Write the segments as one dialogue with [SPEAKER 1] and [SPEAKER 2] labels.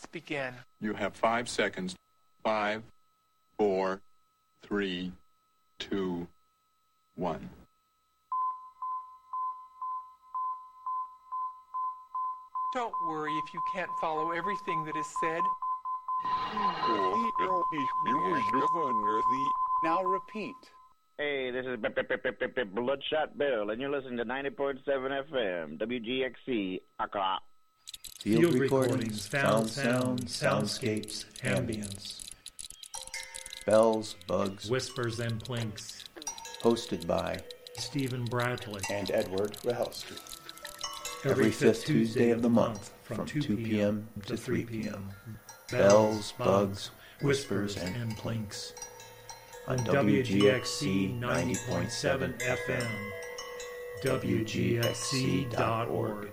[SPEAKER 1] begin.
[SPEAKER 2] You have 5 seconds. 5, 4, 3, 2, 1.
[SPEAKER 1] Don't worry if you can't follow everything that is said.
[SPEAKER 3] Now repeat.
[SPEAKER 4] Hey, this is Bloodshot Bill, and you're listening to 90.7 FM, WGXC, Accra.
[SPEAKER 5] Field recordings, found sound, soundscapes, ambience. Bells, bugs,
[SPEAKER 6] whispers, and plinks.
[SPEAKER 5] Hosted by
[SPEAKER 6] Stephen Bradley
[SPEAKER 3] and Edward Rahelski.
[SPEAKER 5] Every fifth Tuesday of the month from 2 p.m. to 3 p.m. Bells, bugs, whispers, and plinks. On WGXC 90.7 FM, WGXC.org.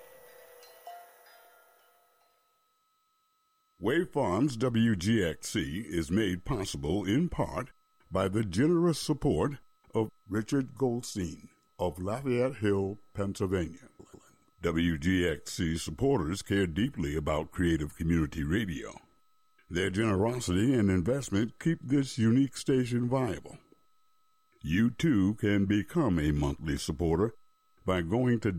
[SPEAKER 7] Wave Farms WGXC is made possible in part by the generous support of Richard Goldstein of Lafayette Hill, Pennsylvania. WGXC supporters care deeply about creative community radio. Their generosity and investment keep this unique station viable. You too can become a monthly supporter by going to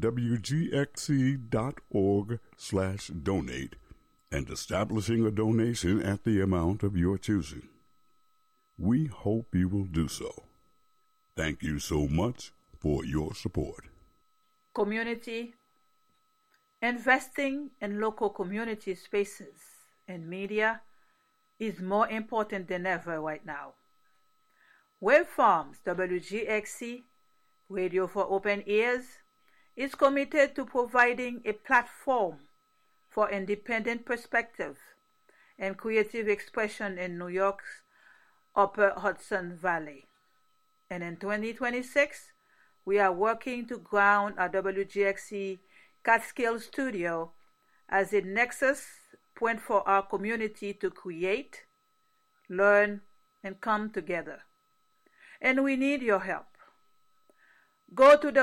[SPEAKER 7] WGXC.org/donate and establishing a donation at the amount of your choosing. We hope you will do so. Thank you so much for your support.
[SPEAKER 8] Community. Investing in local community spaces and media is more important than ever right now. Wave Farms WGXC, Radio for Open Ears, is committed to providing a platform for independent perspective and creative expression in New York's Upper Hudson Valley. And in 2026, we are working to ground our WGXC Catskill Studio as a nexus point for our community to create, learn, and come together. And we need your help. Go to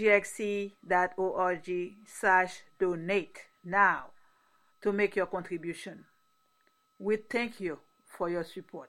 [SPEAKER 8] WGXC.org/donate now to make your contribution. We thank you for your support.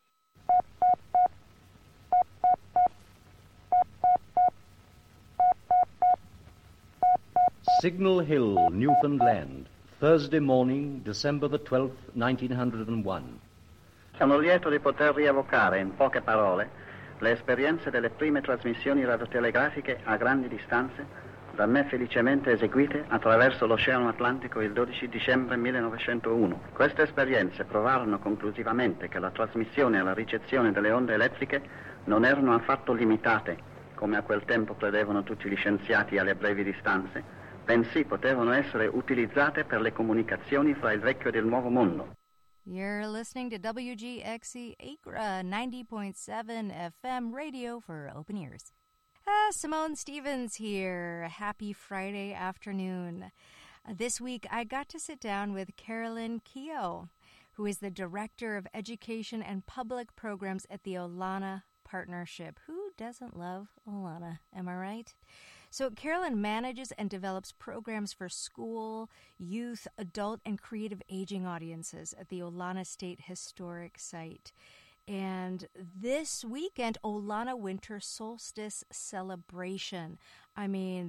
[SPEAKER 9] Signal Hill, Newfoundland, Thursday morning, December the 12th, 1901.
[SPEAKER 10] Sono lieto di poter rievocare in poche parole le esperienze delle prime trasmissioni radiotelegrafiche a grandi distanze da me felicemente eseguite attraverso l'Oceano Atlantico il 12 dicembre 1901. Queste esperienze provarono conclusivamente che la trasmissione e la ricezione delle onde elettriche non erano affatto limitate, come a quel tempo credevano tutti gli scienziati, alle brevi distanze, bensì potevano essere utilizzate per le comunicazioni fra il vecchio ed il nuovo mondo.
[SPEAKER 11] You're listening to WGXC Acra 90.7 FM radio for open ears. Simone Stevens here. Happy Friday afternoon. This week I got to sit down with Carolyn Keogh, who is the Director of Education and Public Programs at the Olana Partnership. Who doesn't love Olana? Am I right? So Carolyn manages and develops programs for school, youth, adult, and creative aging audiences at the Olana State Historic Site. And this weekend, Olana Winter Solstice Celebration. I mean,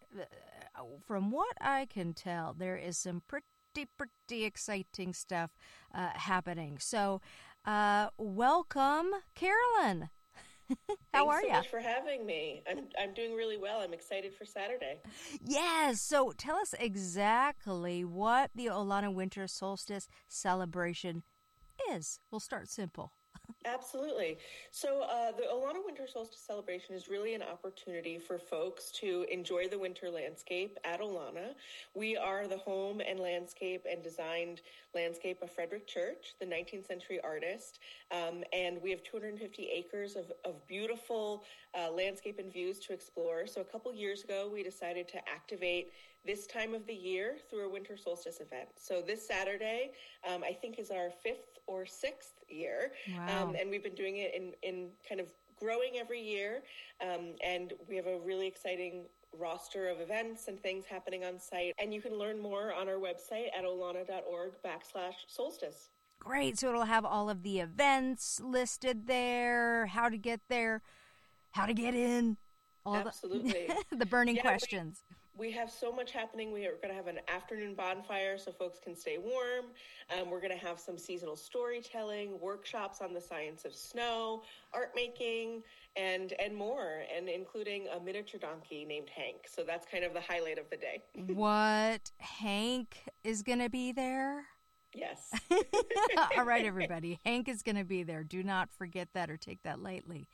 [SPEAKER 11] from what I can tell, there is some pretty exciting stuff happening. So, welcome, Carolyn. How are you?
[SPEAKER 12] Thanks so much for having me. I'm doing really well. I'm excited for Saturday.
[SPEAKER 11] Yes. So tell us exactly what the Olana Winter Solstice Celebration is. We'll start simple.
[SPEAKER 12] Absolutely. So the Olana Winter Solstice Celebration is really an opportunity for folks to enjoy the winter landscape at Olana. We are the home and landscape and designed landscape of Frederick Church, the 19th century artist. And we have 250 acres of beautiful landscape and views to explore. So a couple years ago, we decided to activate this time of the year through a winter solstice event. So this Saturday, I think, is our 5th or 6th year.
[SPEAKER 11] Wow.
[SPEAKER 12] And we've been doing it in kind of growing every year. And we have a really exciting roster of events and things happening on site. And you can learn more on our website at olana.org/solstice.
[SPEAKER 11] Great. So it'll have all of the events listed there, how to get there, how to get in.
[SPEAKER 12] Absolutely.
[SPEAKER 11] The burning questions.
[SPEAKER 12] We have so much happening. We are going to have an afternoon bonfire so folks can stay warm. We're going to have some seasonal storytelling, workshops on the science of snow, art making, and more, and including a miniature donkey named Hank. So that's kind of the highlight of the day.
[SPEAKER 11] What? Hank is going to be there?
[SPEAKER 12] Yes.
[SPEAKER 11] All right, everybody. Hank is going to be there. Do not forget that or take that lightly.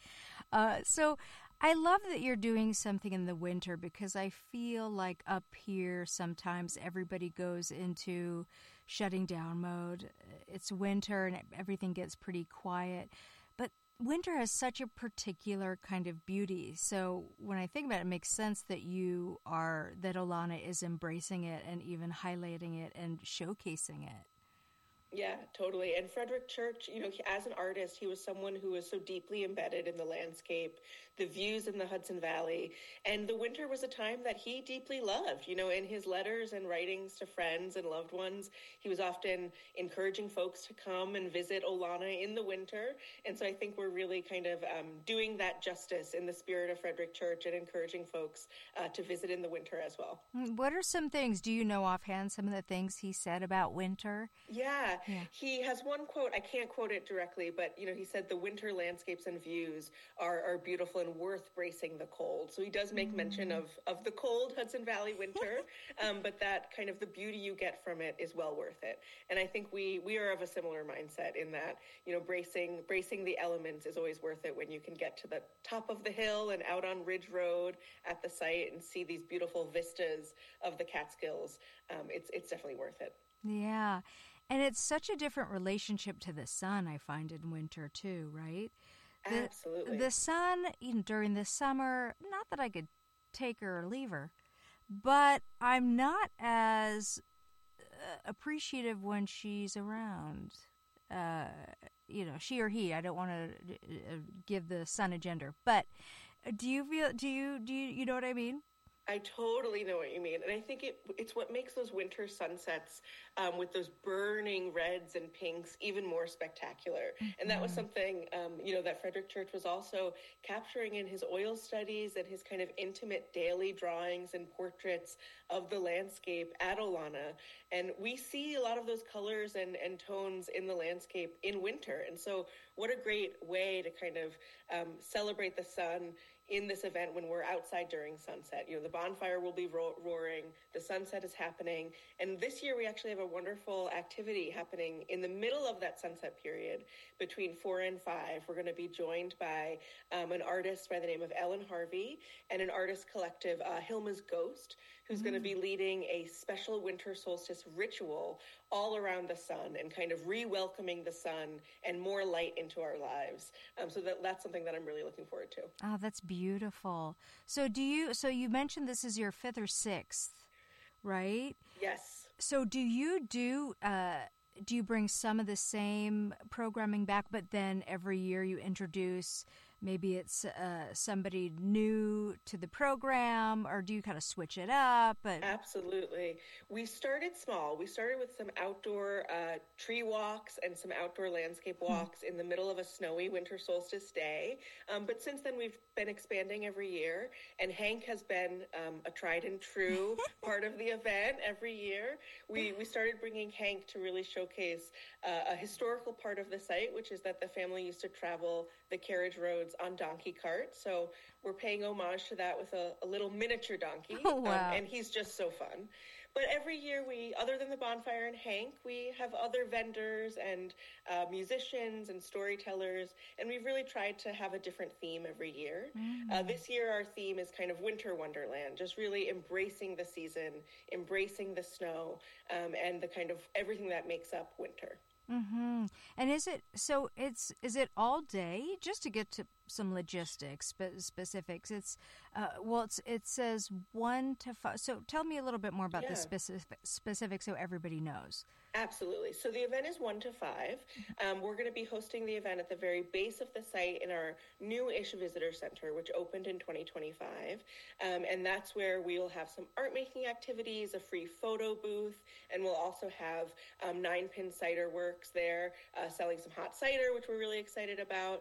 [SPEAKER 11] So I love that you're doing something in the winter, because I feel like up here sometimes everybody goes into shutting down mode. It's winter and everything gets pretty quiet. But winter has such a particular kind of beauty. So when I think about it, it makes sense that that Olana is embracing it and even highlighting it and showcasing it.
[SPEAKER 12] Yeah, totally. And Frederick Church, as an artist, he was someone who was so deeply embedded in the landscape, the views in the Hudson Valley. And the winter was a time that he deeply loved. In his letters and writings to friends and loved ones, he was often encouraging folks to come and visit Olana in the winter. And so I think we're really kind of doing that justice in the spirit of Frederick Church and encouraging folks to visit in the winter as well.
[SPEAKER 11] What are some things, do you know offhand, some of the things he said about winter?
[SPEAKER 12] Yeah. He has one quote, I can't quote it directly, but, he said the winter landscapes and views are beautiful and worth bracing the cold. So he does make mention of the cold Hudson Valley winter, but that kind of the beauty you get from it is well worth it. And I think we are of a similar mindset in that, bracing the elements is always worth it when you can get to the top of the hill and out on Ridge Road at the site and see these beautiful vistas of the Catskills. It's definitely worth it.
[SPEAKER 11] Yeah. And it's such a different relationship to the sun, I find, in winter, too, right?
[SPEAKER 12] Absolutely.
[SPEAKER 11] The sun, during the summer, not that I could take her or leave her, but I'm not as appreciative when she's around. She or he, I don't want to give the sun a gender. But do you know what I mean?
[SPEAKER 12] I totally know what you mean. And I think it's what makes those winter sunsets with those burning reds and pinks even more spectacular. Mm-hmm. And that was something, that Frederick Church was also capturing in his oil studies and his kind of intimate daily drawings and portraits of the landscape at Olana. And we see a lot of those colors and tones in the landscape in winter. And so what a great way to kind of celebrate the sun in this event when we're outside during sunset. The bonfire will be roaring, the sunset is happening, and this year we actually have a wonderful activity happening in the middle of that sunset period between 4 and 5. We're going to be joined by an artist by the name of Ellen Harvey and an artist collective, Hilma's Ghost, who's going to be leading a special winter solstice ritual all around the sun and kind of re-welcoming the sun and more light into our lives. So that's something that I'm really looking forward to.
[SPEAKER 11] Oh, that's beautiful. So you mentioned this is your 5th or 6th, right?
[SPEAKER 12] Yes.
[SPEAKER 11] So do you bring some of the same programming back, but then every year you introduce, maybe it's somebody new to the program, or do you kind of switch it up?
[SPEAKER 12] Absolutely. We started small. We started with some outdoor tree walks and some outdoor landscape walks in the middle of a snowy winter solstice day. But since then, we've been expanding every year, and Hank has been a tried and true part of the event every year. We started bringing Hank to really showcase a historical part of the site, which is that the family used to travel the carriage roads on donkey carts. So we're paying homage to that with a little miniature donkey.
[SPEAKER 11] Oh, wow.
[SPEAKER 12] And he's just so fun. But every year other than the bonfire and Hank, we have other vendors and musicians and storytellers, and we've really tried to have a different theme every year. This year, our theme is kind of winter wonderland, just really embracing the season, embracing the snow, and the kind of everything that makes up winter.
[SPEAKER 11] Mm-hmm. And is it all day? Just to get to some logistics specifics, it says 1 to 5. So tell me a little bit more about the specifics so everybody knows.
[SPEAKER 12] Absolutely. So the event is 1 to 5. We're going to be hosting the event at the very base of the site in our new-ish visitor center, which opened in 2025. And that's where we'll have some art-making activities, a free photo booth, and we'll also have 9-Pin Cider Works there selling some hot cider, which we're really excited about.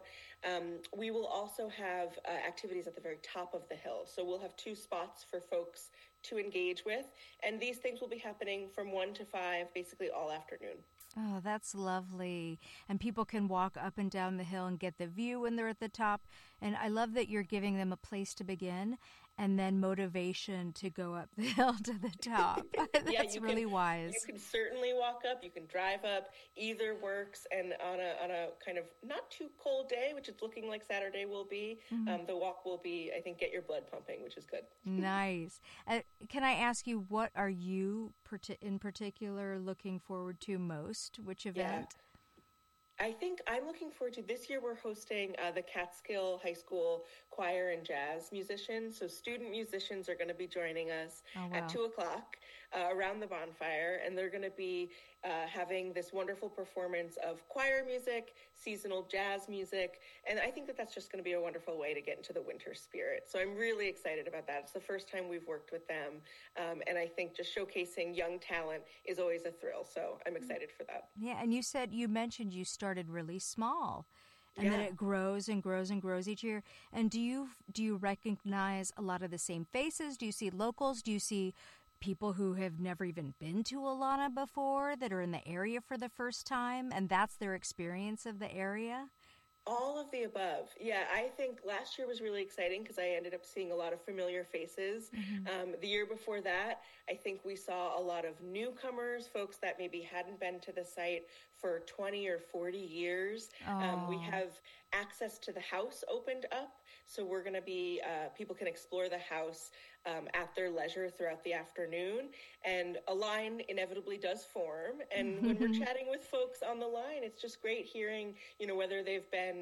[SPEAKER 12] We will also have activities at the very top of the hill. So we'll have 2 spots for folks to engage with. And these things will be happening from 1 to 5, basically all afternoon.
[SPEAKER 11] Oh, that's lovely. And people can walk up and down the hill and get the view when they're at the top. And I love that you're giving them a place to begin and then motivation to go up the hill to the top. That's really wise.
[SPEAKER 12] You can certainly walk up. You can drive up. Either works. And on a kind of not too cold day, which it's looking like Saturday will be, the walk will be, I think, get your blood pumping, which is good.
[SPEAKER 11] Nice. Can I ask you, what are you in particular looking forward to most? Which event?
[SPEAKER 12] Yeah. I think I'm looking forward to this year. We're hosting the Catskill High School choir and jazz musicians. So student musicians are going to be joining us at 2:00 around the bonfire, and they're going to be having this wonderful performance of choir music, seasonal jazz music, and I think that that's just going to be a wonderful way to get into the winter spirit. So I'm really excited about that. It's the first time we've worked with them, and I think just showcasing young talent is always a thrill. So I'm excited for that.
[SPEAKER 11] Yeah, and you mentioned you started really small. And then it grows and grows and grows each year. And do you recognize a lot of the same faces? Do you see locals? Do you see people who have never even been to Aulana before that are in the area for the first time, and that's their experience of the area?
[SPEAKER 12] All of the above. Yeah, I think last year was really exciting because I ended up seeing a lot of familiar faces. The year before that, I think we saw a lot of newcomers, folks that maybe hadn't been to the site for 20 or 40 years. We have access to the house opened up. So we're going to be, people can explore the house at their leisure throughout the afternoon. And a line inevitably does form. And when we're chatting with folks on the line, it's just great hearing, whether they've been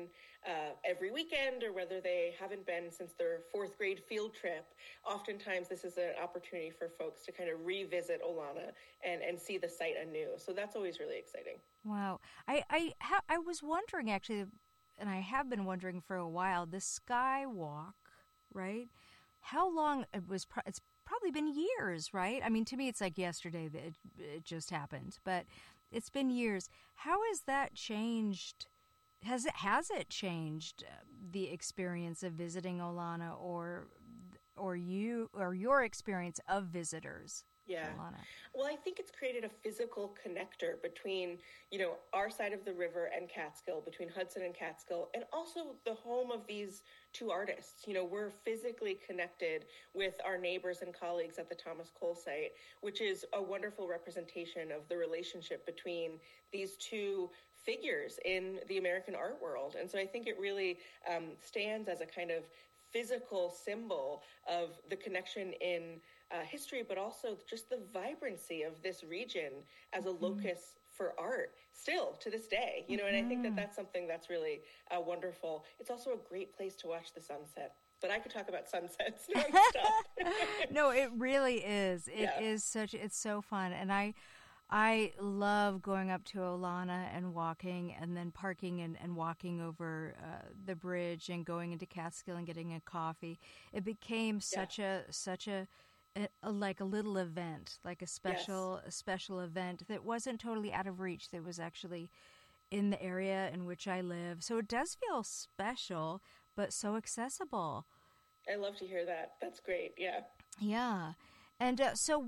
[SPEAKER 12] every weekend or whether they haven't been since their 4th grade field trip. Oftentimes, this is an opportunity for folks to kind of revisit Aulana and see the site anew. So that's always really exciting.
[SPEAKER 11] Wow. I was wondering, actually, and I have been wondering for a while, the Skywalk, right? How long it's probably been years, right? I mean, to me, it's like yesterday that it just happened, but it's been years. How has that changed? Has it changed the experience of visiting Aulana or your experience of visitors?
[SPEAKER 12] Yeah.
[SPEAKER 11] Aulana?
[SPEAKER 12] Well, I think it's created a physical connector between, our side of the river and Catskill, between Hudson and Catskill, and also the home of these 2 artists. We're physically connected with our neighbors and colleagues at the Thomas Cole site, which is a wonderful representation of the relationship between these 2 figures in the American art world. And so I think it really stands as a kind of physical symbol of the connection in history, but also just the vibrancy of this region as a locus for art still to this day, and I think that that's something that's really wonderful. It's also a great place to watch the sunset. But I could talk about sunsets nonstop.
[SPEAKER 11] No, it really is. It's so fun. And I love going up to Aulana and walking and then parking and walking over the bridge and going into Catskill and getting a coffee. It became such a like a little event, like a special event that wasn't totally out of reach, that was actually in the area in which I live. So it does feel special, but so accessible.
[SPEAKER 12] I love to hear that. That's great. Yeah.
[SPEAKER 11] Yeah. And so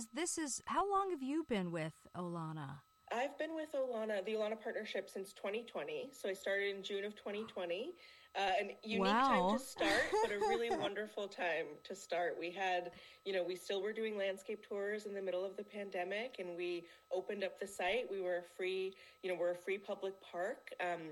[SPEAKER 11] how long have you been with Aulana?
[SPEAKER 12] I've been with the Aulana Partnership since 2020. So I started in June of 2020. An unique time to start, but a really wonderful time to start. We had, we still were doing landscape tours in the middle of the pandemic, and we opened up the site. We were we're a free public park.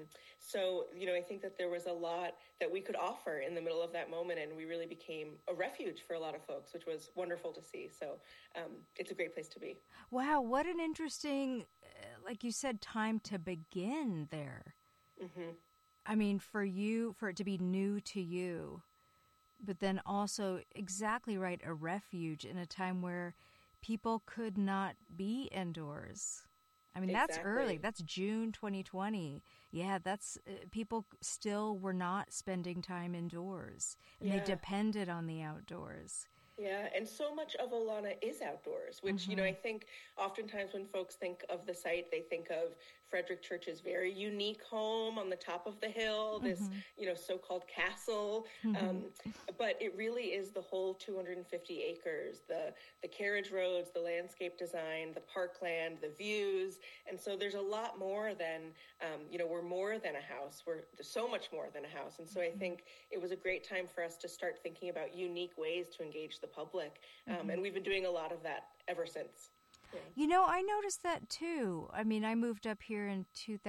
[SPEAKER 12] So, I think that there was a lot that we could offer in the middle of that moment, and we really became a refuge for a lot of folks, which was wonderful to see. So it's a great place to be.
[SPEAKER 11] Wow, what an interesting, like you said, time to begin there. Mm-hmm. I mean, for it to be new to you, but then also exactly right, a refuge in a time where people could not be indoors. I mean, that's early. That's June 2020. Yeah, that's people still were not spending time indoors, and they depended on the outdoors.
[SPEAKER 12] Yeah, and so much of Olana is outdoors, which, I think oftentimes when folks think of the site, they think of Frederick Church's very unique home on the top of the hill, this, so-called castle. But it really is the whole 250 acres, the carriage roads, the landscape design, the parkland, the views. And so there's a lot more than, we're more than a house. We're so much more than a house. And so I think it was a great time for us to start thinking about unique ways to engage the public. And we've been doing a lot of that ever since. Yeah.
[SPEAKER 11] I noticed that too. I mean, I moved up here in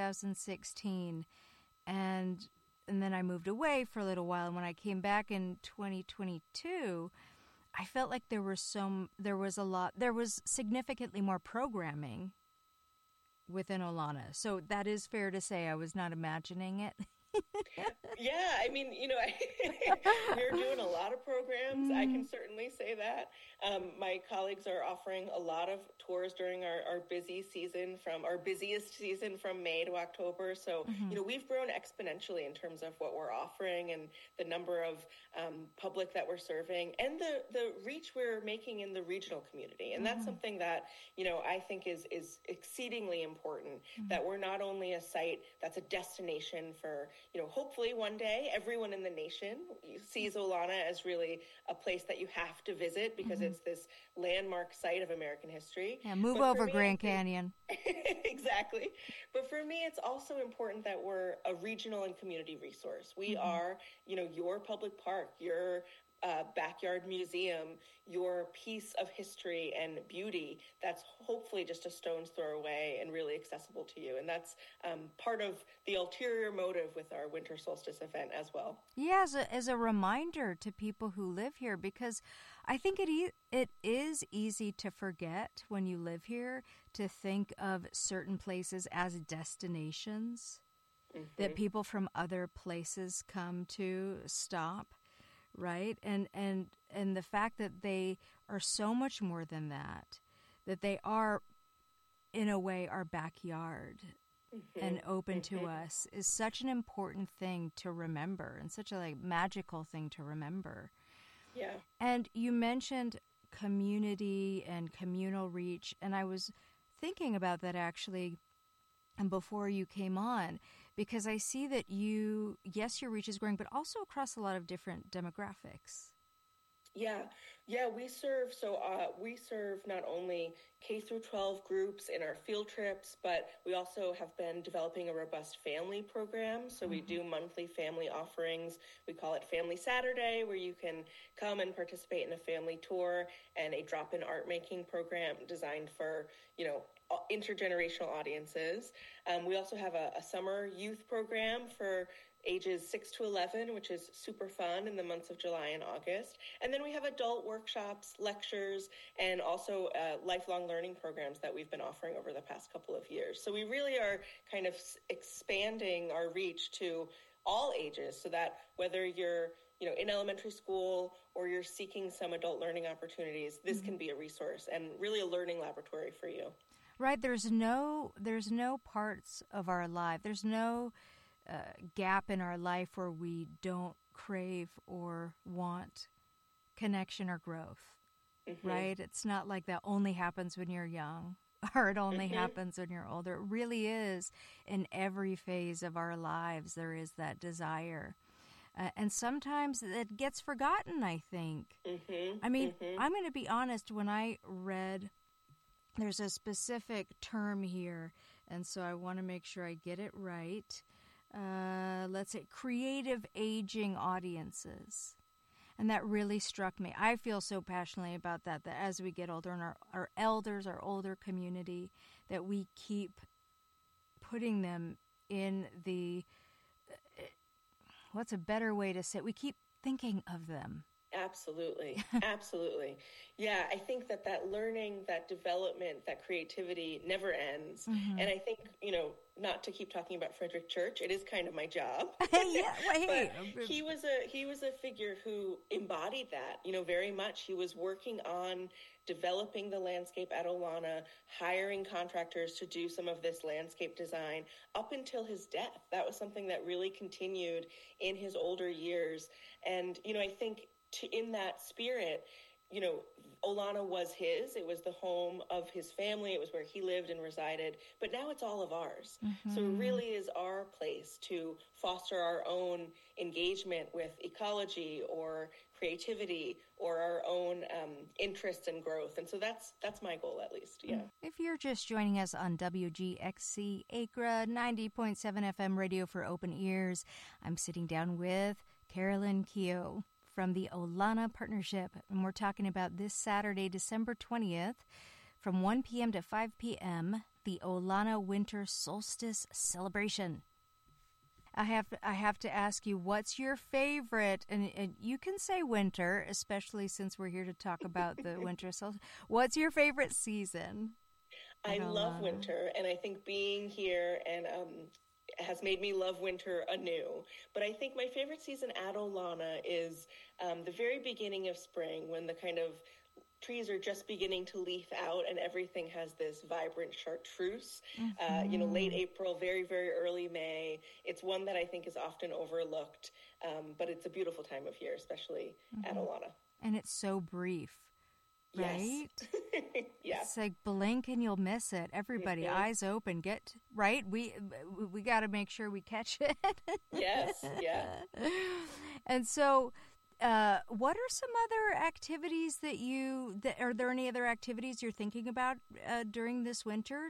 [SPEAKER 11] 2016 and then I moved away for a little while. And when I came back in 2022, I felt like there was significantly more programming within Olana. So that is fair to say. I was not imagining it.
[SPEAKER 12] Yeah, I mean, we're doing a lot of programs. I can certainly say that. My colleagues are offering a lot of tours during our busiest season from May to October. So, we've grown exponentially in terms of what we're offering and the number of public that we're serving and the reach we're making in the regional community. And that's something that, I think is exceedingly important, that we're not only a site that's a destination for, hopefully one day everyone in the nation sees Olana as really a place that you have to visit because it's this landmark site of American history.
[SPEAKER 11] Yeah, move over Grand Canyon.
[SPEAKER 12] Exactly. But for me, it's also important that we're a regional and community resource. We are, your public park, your backyard museum, your piece of history and beauty that's hopefully just a stone's throw away and really accessible to you. And that's part of the ulterior motive with our winter solstice event as well.
[SPEAKER 11] Yeah, as a reminder to people who live here, because I think it is easy to forget when you live here to think of certain places as destinations that people from other places come to stop. Right. And the fact that they are so much more than that they are, in a way, our backyard and open to us is such an important thing to remember and such a magical thing to remember.
[SPEAKER 12] Yeah.
[SPEAKER 11] And you mentioned community and communal reach. And I was thinking about that actually before you came on, because I see that your reach is growing, but also across a lot of different demographics.
[SPEAKER 12] Yeah, we serve not only K through 12 groups in our field trips, but we also have been developing a robust family program. So we do monthly family offerings. We call it Family Saturday, where you can come and participate in a family tour, and a drop-in art making program designed for, intergenerational audiences. We also have a summer youth program for ages 6 to 11, which is super fun in the months of July and August. And then we have adult workshops, lectures, and also lifelong learning programs that we've been offering over the past couple of years. So we really are kind of expanding our reach to all ages, so that whether you're in elementary school or you're seeking some adult learning opportunities, this can be a resource and really a learning laboratory for you.
[SPEAKER 11] Right. There's no parts of our life. There's no gap in our life where we don't crave or want connection or growth. Right. It's not like that only happens when you're young or it only happens when you're older. It really is in every phase of our lives. There is that desire. And sometimes it gets forgotten, I think. I mean, I'm going to be honest, when I read, there's a specific term here, and so I want to make sure I get it right. Let's say creative aging audiences. And that really struck me. I feel so passionately about that as we get older, and our elders, our older community, that we keep putting them in the... what's a better way to say it? We keep thinking of them.
[SPEAKER 12] Absolutely. Absolutely. Yeah, I think that learning, that development, that creativity never ends.
[SPEAKER 11] Mm-hmm.
[SPEAKER 12] And I think, not to keep talking about Frederick Church, it is kind of my job.
[SPEAKER 11] Yeah, wait.
[SPEAKER 12] But he was a figure who embodied that, very much. He was working on developing the landscape at Olana, hiring contractors to do some of this landscape design up until his death. That was something that really continued in his older years. And, I think in that spirit, Olana was his. It was the home of his family. It was where he lived and resided. But now it's all of ours.
[SPEAKER 11] Mm-hmm.
[SPEAKER 12] So it really is our place to foster our own engagement with ecology or creativity or our own interests and growth. And so that's my goal, at least. Yeah.
[SPEAKER 11] If you're just joining us on WGXC Acra 90.7 FM radio for open ears, I'm sitting down with Carolyn Keogh from the Olana Partnership, and we're talking about this Saturday, December 20th, from 1 p.m. to 5 p.m., the Olana Winter Solstice Celebration. I have to ask you, what's your favorite, and you can say winter, especially since we're here to talk about the winter solstice. What's your favorite season?
[SPEAKER 12] I love winter, and I think being here and has made me love winter anew. But I think my favorite season at Olana is the very beginning of spring, when the kind of trees are just beginning to leaf out and everything has this vibrant chartreuse.
[SPEAKER 11] Mm-hmm.
[SPEAKER 12] Late April, very, very early May. It's one that I think is often overlooked, but it's a beautiful time of year, especially at Olana.
[SPEAKER 11] And it's so brief. Right?
[SPEAKER 12] Yes. Yeah.
[SPEAKER 11] It's like blink and you'll miss it. Everybody, eyes open. Right? We got to make sure we catch it.
[SPEAKER 12] Yes. Yeah.
[SPEAKER 11] And so, what are some other activities are there any other activities you're thinking about during this winter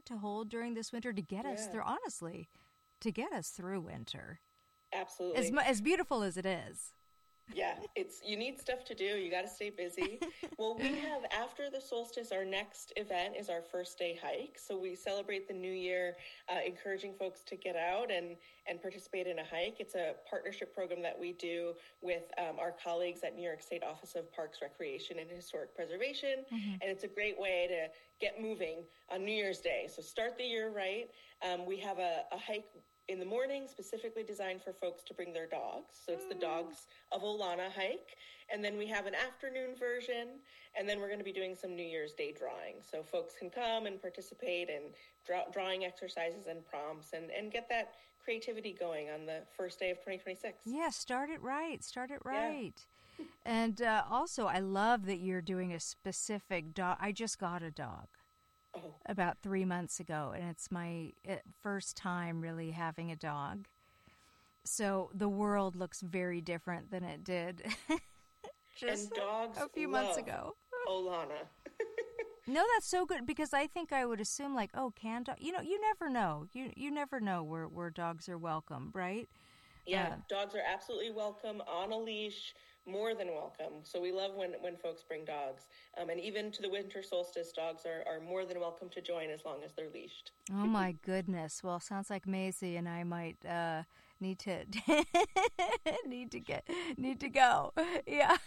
[SPEAKER 11] to get us through? Honestly, to get us through winter.
[SPEAKER 12] Absolutely.
[SPEAKER 11] As beautiful as it is.
[SPEAKER 12] Yeah, you need stuff to do. You got to stay busy. Well, we have, after the solstice, our next event is our first day hike. So we celebrate the new year, encouraging folks to get out and participate in a hike. It's a partnership program that we do with our colleagues at New York State Office of Parks, Recreation, and Historic Preservation. Mm-hmm. And it's a great way to get moving on New Year's Day. So start the year right. We have a hike in the morning, specifically designed for folks to bring their dogs. So it's the Dogs of Olana hike. And then we have an afternoon version. And then we're going to be doing some New Year's Day drawing. So folks can come and participate in drawing exercises and prompts and get that creativity going on the first day of 2026.
[SPEAKER 11] Yeah, start it right. Yeah. And also, I love that you're doing a specific dog. I just got a dog. About 3 months ago, and it's my first time really having a dog. So the world looks very different than it did just
[SPEAKER 12] and dogs
[SPEAKER 11] a few months ago.
[SPEAKER 12] Olana.
[SPEAKER 11] No, that's so good, because I think I would assume can dog? You never know. You never know where dogs are welcome, right?
[SPEAKER 12] Yeah, dogs are absolutely welcome on a leash. More than welcome. So we love when folks bring dogs. And even to the winter solstice, dogs are more than welcome to join as long as they're leashed.
[SPEAKER 11] Oh, my goodness. Well, sounds like Maisie and I might need to go. Yeah.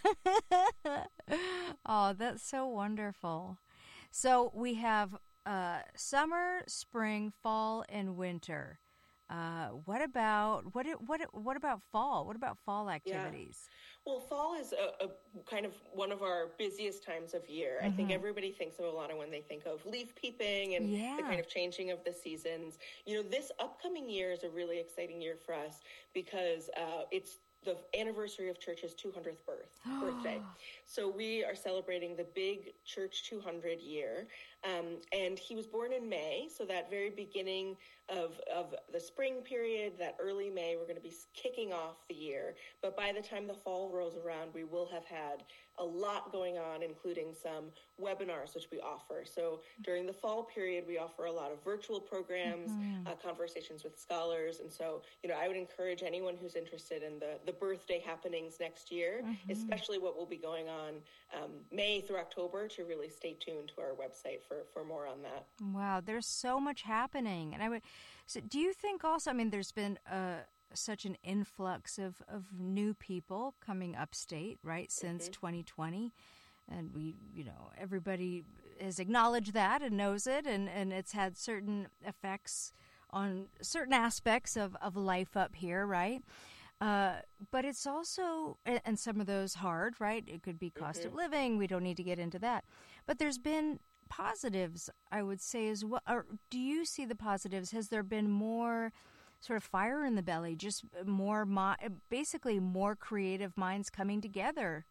[SPEAKER 11] Oh, that's so wonderful. So we have summer, spring, fall, and winter. What about fall? What about fall activities?
[SPEAKER 12] Yeah. Well, fall is a kind of one of our busiest times of year. Mm-hmm. I think everybody thinks of Olana when they think of leaf peeping and the kind of changing of the seasons. This upcoming year is a really exciting year for us because it's the anniversary of Church's 200th birthday. So we are celebrating the big Church 200 year. And he was born in May, so that very beginning of the spring period, that early May, we're going to be kicking off the year. But by the time the fall rolls around, we will have had a lot going on, including some webinars, which we offer. So during the fall period, we offer a lot of virtual programs, conversations with scholars. And so, I would encourage anyone who's interested in the birthday happenings next year, especially what will be going on May through October, to really stay tuned to our website for more on that.
[SPEAKER 11] Wow, there's so much happening. And so do you think also, there's been such an influx of new people coming upstate, right, since 2020. And everybody has acknowledged that and knows it, and it's had certain effects on certain aspects of life up here, right? But it's also, and some of those hard, right? It could be cost of living. We don't need to get into that. But there's been positives, I would say, as well. Or do you see the positives? Has there been more sort of fire in the belly, just more, basically more creative minds coming together?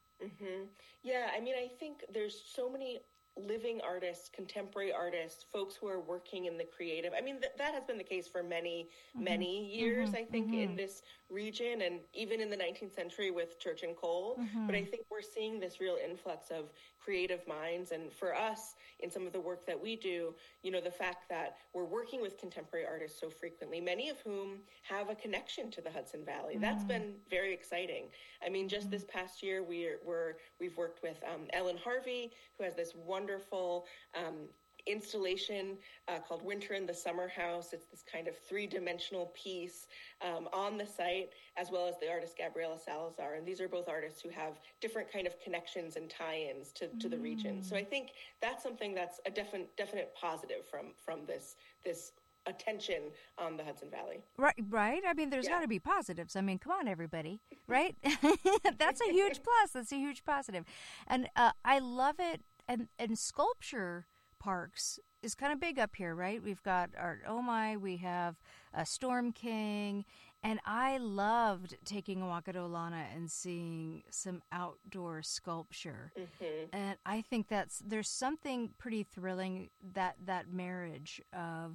[SPEAKER 12] Yeah, I mean, I think there's so many living artists, contemporary artists, folks who are working in the creative. I mean, that has been the case for many years, I think, in this region, and even in the 19th century with Church and Cole. But I think we're seeing this real influx of creative minds. And for us, in some of the work that we do, the fact that we're working with contemporary artists so frequently, many of whom have a connection to the Hudson Valley, that's been very exciting. I mean, just this past year, we've worked with Ellen Harvey, who has this wonderful installation called Winter in the Summer House. It's this kind of three-dimensional piece on the site, as well as the artist Gabriela Salazar. And these are both artists who have different kind of connections and tie-ins to the region. So I think that's something that's a definite positive from this attention on the Hudson Valley.
[SPEAKER 11] Right. I mean, there's got to be positives. I mean, come on, everybody, right? That's a huge plus. That's a huge positive. And I love it. And sculpture parks is kind of big up here, right? We've got Art Oh-My, we have Storm King, and I loved taking a walk at Olana and seeing some outdoor sculpture. And I think there's something pretty thrilling that marriage of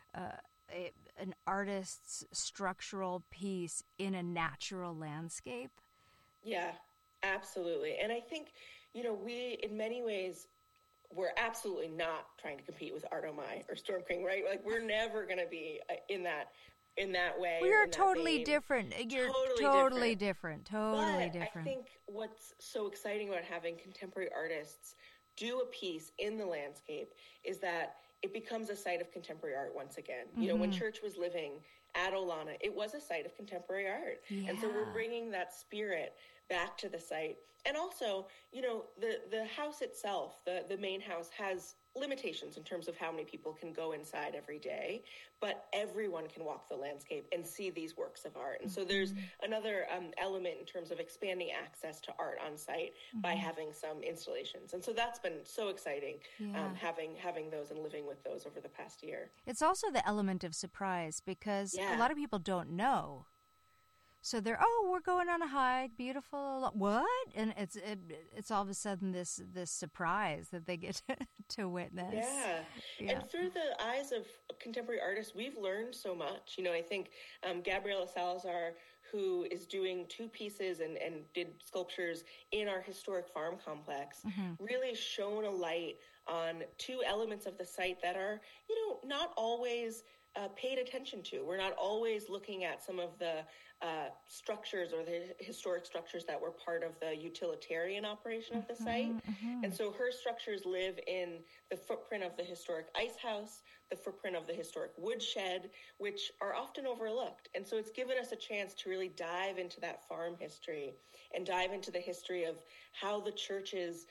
[SPEAKER 11] an artist's structural piece in a natural landscape.
[SPEAKER 12] Yeah, absolutely. And I think, we, in many ways, we're absolutely not trying to compete with Art Oh-My or Storm King, right? Like, we're never going to be in that way.
[SPEAKER 11] We are totally different. You're totally different. Totally
[SPEAKER 12] but
[SPEAKER 11] different.
[SPEAKER 12] I think what's so exciting about having contemporary artists do a piece in the landscape is that it becomes a site of contemporary art once again. When Church was living at Olana, it was a site of contemporary art. Yeah. And so we're bringing that spirit back to the site. And also, the house itself, the main house, has limitations in terms of how many people can go inside every day, but everyone can walk the landscape and see these works of art. And so there's another element in terms of expanding access to art on site by having some installations. And so that's been so exciting, having those and living with those over the past year.
[SPEAKER 11] It's also the element of surprise because a lot of people don't know. So they're, we're going on a hike, beautiful. What? And it's all of a sudden this surprise that they get to witness.
[SPEAKER 12] Yeah. And through the eyes of contemporary artists, we've learned so much. I think Gabriela Salazar, who is doing 2 pieces and did sculptures in our historic farm complex, really shone a light on 2 elements of the site that are, not always paid attention to. We're not always looking at some of the structures or the historic structures that were part of the utilitarian operation of the site. And so her structures live in the footprint of the historic ice house, the footprint of the historic woodshed, which are often overlooked. And so it's given us a chance to really dive into that farm history and dive into the history of how the churches,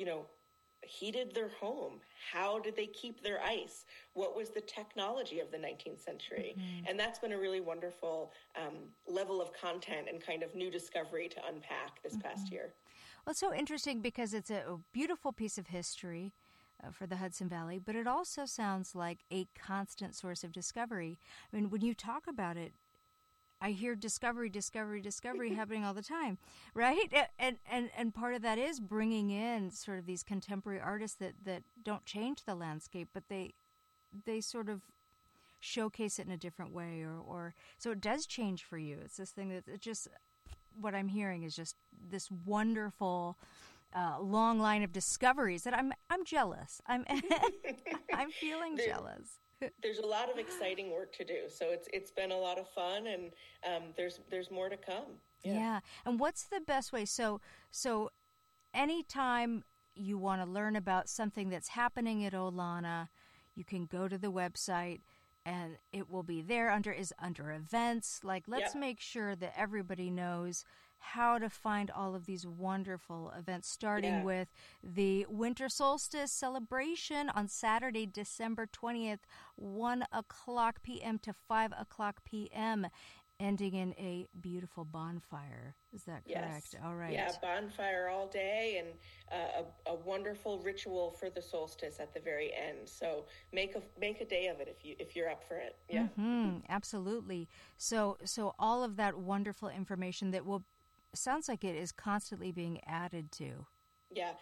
[SPEAKER 12] heated their home. How did they keep their ice? What was the technology of the 19th century? And that's been a really wonderful level of content and kind of new discovery to unpack this past year.
[SPEAKER 11] Well, it's so interesting because it's a beautiful piece of history for the Hudson Valley, but it also sounds like a constant source of discovery. I mean, when you talk about it, I hear discovery happening all the time, right? And part of that is bringing in sort of these contemporary artists that don't change the landscape, but they sort of showcase it in a different way, or so it does change for you. It's this thing that it just, what I'm hearing is just this wonderful long line of discoveries that I'm jealous. I'm feeling jealous.
[SPEAKER 12] There's a lot of exciting work to do, so it's been a lot of fun, and there's more to come.
[SPEAKER 11] Yeah. And what's the best way? So anytime you want to learn about something that's happening at Olana, you can go to the website and it will be there under events. Like, let's make sure that everybody knows how to find all of these wonderful events, starting with the Winter Solstice celebration on Saturday, December 20th, 1 o'clock p.m. to 5 o'clock p.m., ending in a beautiful bonfire. Is that correct?
[SPEAKER 12] Yes.
[SPEAKER 11] All right.
[SPEAKER 12] Yeah, bonfire all day, and a wonderful ritual for the solstice at the very end. So make a day of it if you're up for it. Yeah.
[SPEAKER 11] Mm-hmm, absolutely. So all of that wonderful information that sounds like it is constantly being added to.
[SPEAKER 12] Yeah,